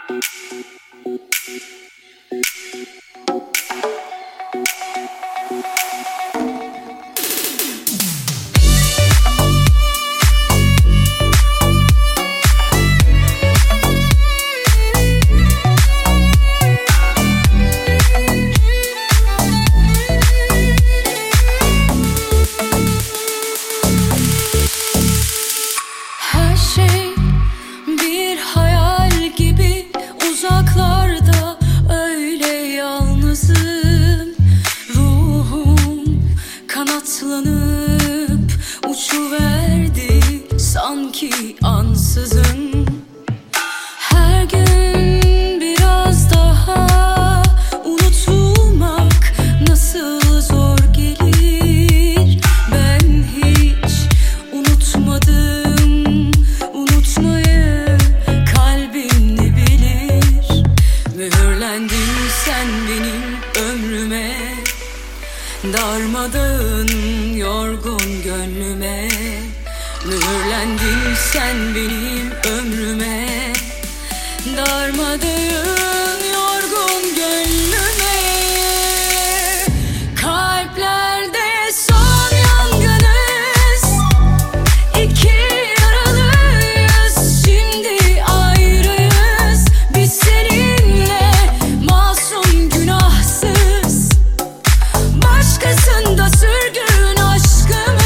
Uzaklarda öyle yalnızım, ruhum kanatlanıp uçuverdi sanki ansızın. Her gün biraz daha unutulmak nasıl zor gelir. Ben hiç unutmadım unutmayı, kalbim ne bilir. Mühürlendin sen benim ömrüme, darmadağın yorgun gönlüme. Mühürlendin sen benim ömrüme, darmadağın yorgun gönlüme. Kalplerde son yangınız, iki yaralıyız, şimdi ayrıyız. Biz seninle masum günahsız, başkasında sürgün aşkımız.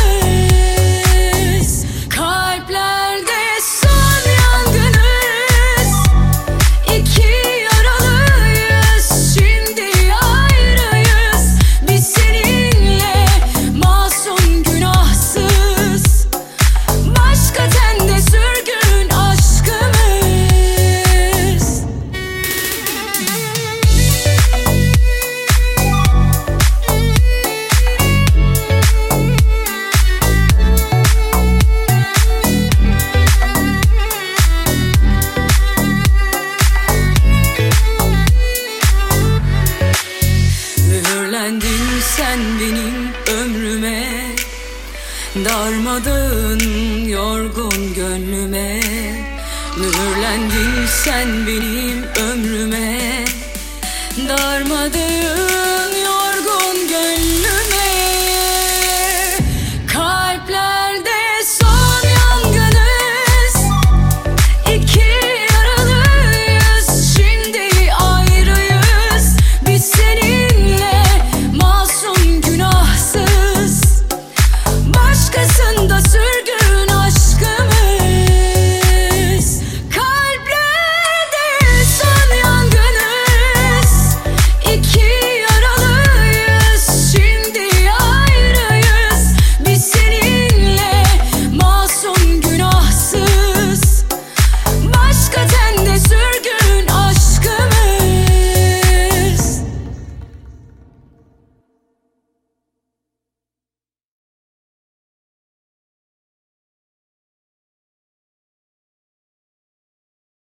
Kalplerde son yangınız, iki yaralıyız, şimdi ayrıyız. Biz seninle masum günahsız, başka tende sürgün aşkımız. Mühürlendin sen benim ömrüme, darmadağın yorgun gönlüme. Mühürlendin sen benim ömrüme, darmadağın